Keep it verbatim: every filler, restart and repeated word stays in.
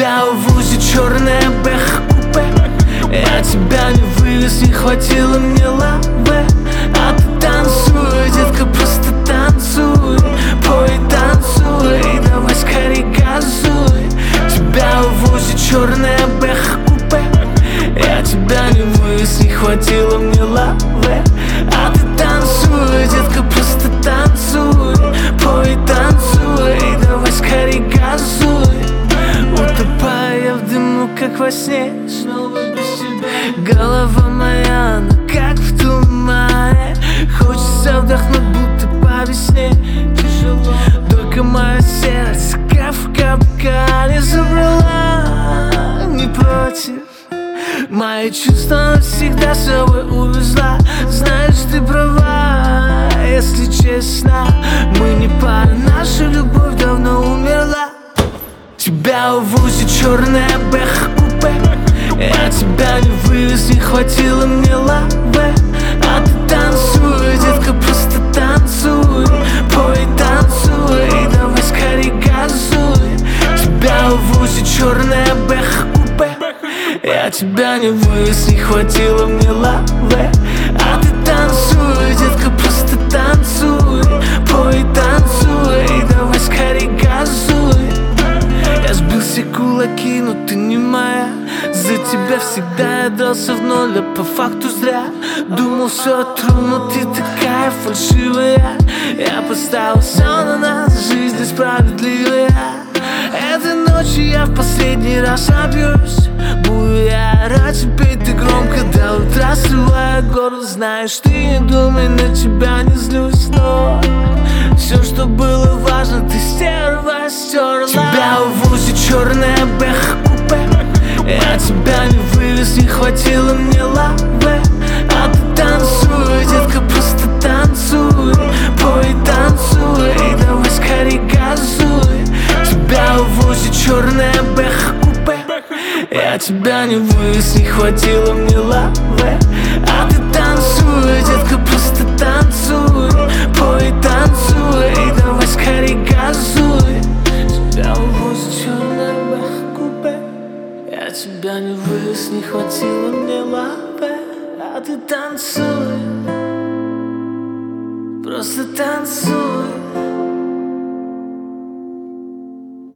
тебя увозит черная бэха-купе. Я тебя не вывез, не хватило мне лавы. А ты танцуй, детка, просто танцуй. Пой, танцуй, давай скорей газуй. Тебя увозит черная бэха-купе. Я тебя не вывез, не хватило мне лавы. А ты танцуй, детка, просто танцуй. Пой, танцуй, давай скорей газуй. Утопая в дыму, как во сне, снова без тебя. Голова моя, она как в тумане. Хочется вдохнуть, будто по весне. Тяжело, только мое сердце, как в капкане. Забрала, не против. Мои чувства навсегда с собой увезла. Знаешь, ты права, если честно. Мы не пара, наша любовь давно умерла. Тебя увозит черная бэха-купе. Я тебя не вывез, не хватило мне лавы. А ты танцуй, детка, просто танцуй. Пой, танцуй, давай скорей газуй. Тебя увозит черная бэха-купе. Я тебя не вывез, не хватило мне лавы. А ты танцуй, детка, просто танцуй. Пой, танцуй, давай скорей газуй. Я сбился кулаки, но ты не моя. За тебя всегда я дрался в ноль, а по факту зря. Думал, все тру, но ты такая фальшивая. Я поставил все на нас, жизнь несправедливая. Этой ночью я в последний раз напьюсь. Буду я орать и петь ты громко до утра, срывая горло. Знаешь, ты не думай, на тебя не злюсь, но все, что было важно, ты стерва стерла. Тебя увозит черная бэха-купе. Я тебя не вывез, не хватило мне лавы. А ты танцуй, детка, просто танцуй. Пой, танцуй, давай скорей газуй. Тебя увозит черная бэха-купе. Я тебя не вывез, не хватило мне лавы. А ты танцуй, детка, просто танцуй. Пой, танцуй, давай скорей газуй. Тебя увозит черная бэха-купе. Я тебя не вывез, не хватило мне лавы. А ты танцуй, просто танцуй.